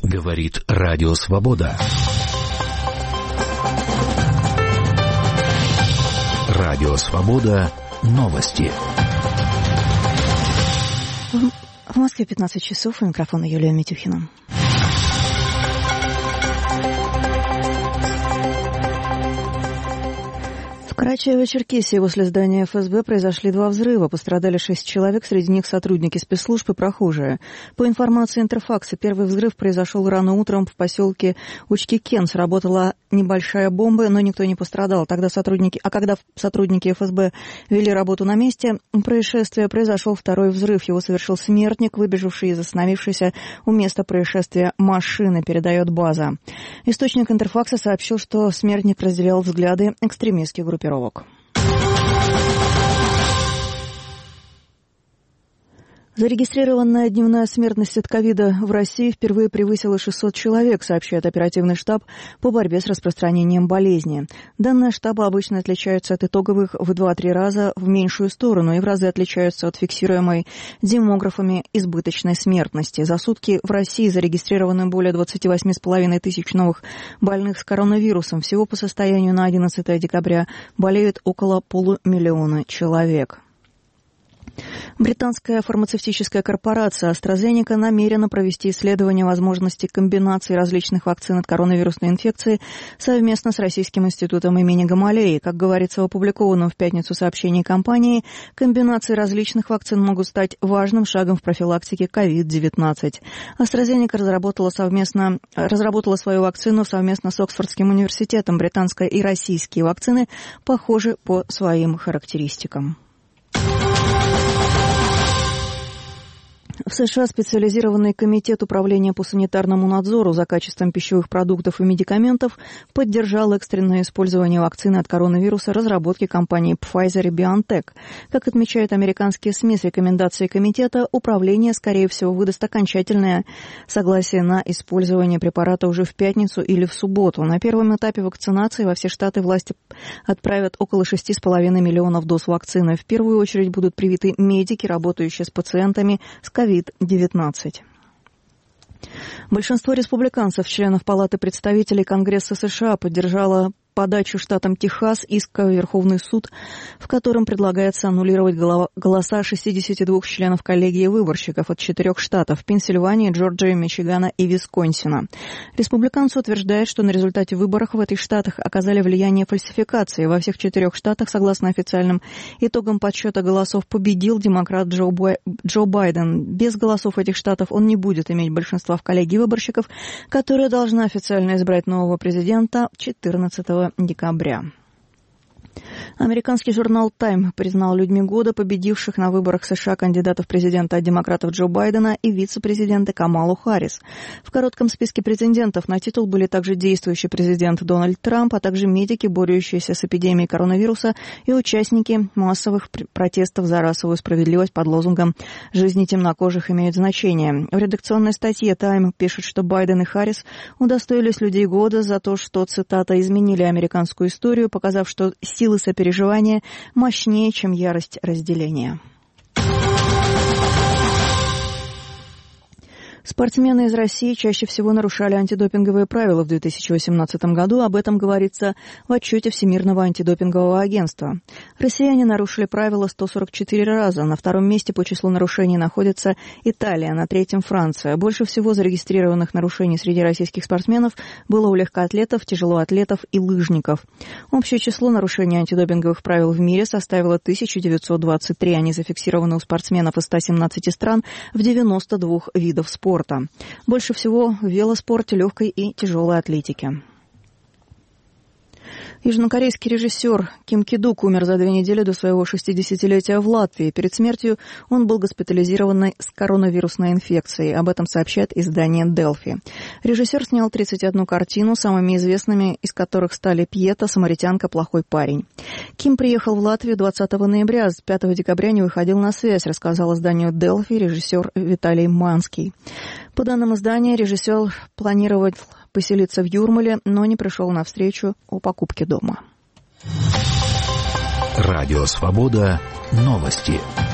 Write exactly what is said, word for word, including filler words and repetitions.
Говорит Радио Свобода. Радио Свобода. Новости. В Москве пятнадцать часов. У микрофона Юлия Митюхина. В Карачаево-Черкесии возле здания эф эс бэ произошли два взрыва. Пострадали шесть человек, среди них сотрудники спецслужб и прохожие. По информации Интерфакса, первый взрыв произошел рано утром в поселке Учки-Кен. Сработала небольшая бомба, но никто не пострадал. Тогда сотрудники, а когда сотрудники эф эс бэ вели работу на месте происшествия, произошел второй взрыв. Его совершил смертник, выбежавший из остановившейся у места происшествия машины, передает база. Источник Интерфакса сообщил, что смертник разделял взгляды экстремистских группировок. Зарегистрированная дневная смертность от ковида в России впервые превысила шестьсот человек, сообщает оперативный штаб по борьбе с распространением болезни. Данные штаба обычно отличаются от итоговых в два-три раза в меньшую сторону и в разы отличаются от фиксируемой демографами избыточной смертности. За сутки в России зарегистрировано более двадцать восемь с половиной тысяч новых больных с коронавирусом. Всего по состоянию на одиннадцатое декабря болеют около полумиллиона человек. Британская фармацевтическая корпорация AstraZeneca намерена провести исследование возможности комбинации различных вакцин от коронавирусной инфекции совместно с Российским институтом имени Гамалеи. Как говорится в опубликованном в пятницу сообщении компании, комбинации различных вакцин могут стать важным шагом в профилактике ковид девятнадцать. AstraZeneca разработала, совместно, разработала свою вакцину совместно с Оксфордским университетом. Британская и российские вакцины похожи по своим характеристикам. В США специализированный комитет управления по санитарному надзору за качеством пищевых продуктов и медикаментов поддержал экстренное использование вакцины от коронавируса разработки компании Pfizer и BioNTech. Как отмечают американские СМИ, с рекомендацией комитета управление, скорее всего, выдаст окончательное согласие на использование препарата уже в пятницу или в субботу. На первом этапе вакцинации во все штаты власти отправят около шесть с половиной миллионов доз вакцины. В первую очередь будут привиты медики, работающие с пациентами с ковид девятнадцать. Большинство республиканцев, членов Палаты представителей Конгресса США, поддержало подачу штатом Техас иска в Верховный суд, в котором предлагается аннулировать голоса шестидесяти двух членов коллегии выборщиков от четырех штатов – Пенсильвании, Джорджии, Мичигана и Висконсина. Республиканцы утверждают, что на результате выборов в этих штатах оказали влияние фальсификации. Во всех четырех штатах, согласно официальным итогам подсчета голосов, победил демократ Джо, Бай... Джо Байден. Без голосов этих штатов он не будет иметь большинства в коллегии выборщиков, которая должна официально избрать нового президента четырнадцатого декабря. Американский журнал «Тайм» признал людьми года победивших на выборах США кандидатов президента от демократов Джо Байдена и вице-президента Камалу Харрис. В коротком списке претендентов на титул были также действующий президент Дональд Трамп, а также медики, борющиеся с эпидемией коронавируса, и участники массовых протестов за расовую справедливость под лозунгом «Жизни темнокожих имеют значение». В редакционной статье «Тайм» пишет, что Байден и Харрис удостоились людей года за то, что, цитата, «изменили американскую историю, показав, что силы сопереживания мощнее, чем ярость разделения». Спортсмены из России чаще всего нарушали антидопинговые правила в две тысячи восемнадцатом году. Об этом говорится в отчете Всемирного антидопингового агентства. Россияне нарушили правила сто сорок четыре раза. На втором месте по числу нарушений находится Италия, на третьем Франция. Больше всего зарегистрированных нарушений среди российских спортсменов было у легкоатлетов, тяжелоатлетов и лыжников. Общее число нарушений антидопинговых правил в мире составило тысяча девятьсот двадцать три. Они зафиксированы у спортсменов из ста семнадцати стран в девяноста двух видов спорта. Больше всего в велоспорте, легкой и тяжелой атлетике. Южнокорейский режиссер Ким Ки-дук умер за две недели до своего шестидесятилетия в Латвии. Перед смертью он был госпитализирован с коронавирусной инфекцией. Об этом сообщает издание «Делфи». Режиссер снял тридцать одну картину, самыми известными из которых стали «Пьета», «Самаритянка», «Плохой парень». Ким приехал в Латвию двадцатого ноября, а с пятого декабря не выходил на связь, рассказал изданию «Делфи» режиссер Виталий Манский. По данным издания, режиссер планировал поселиться в Юрмале, но не пришел на встречу о покупке дома. Радио «Свобода». Новости.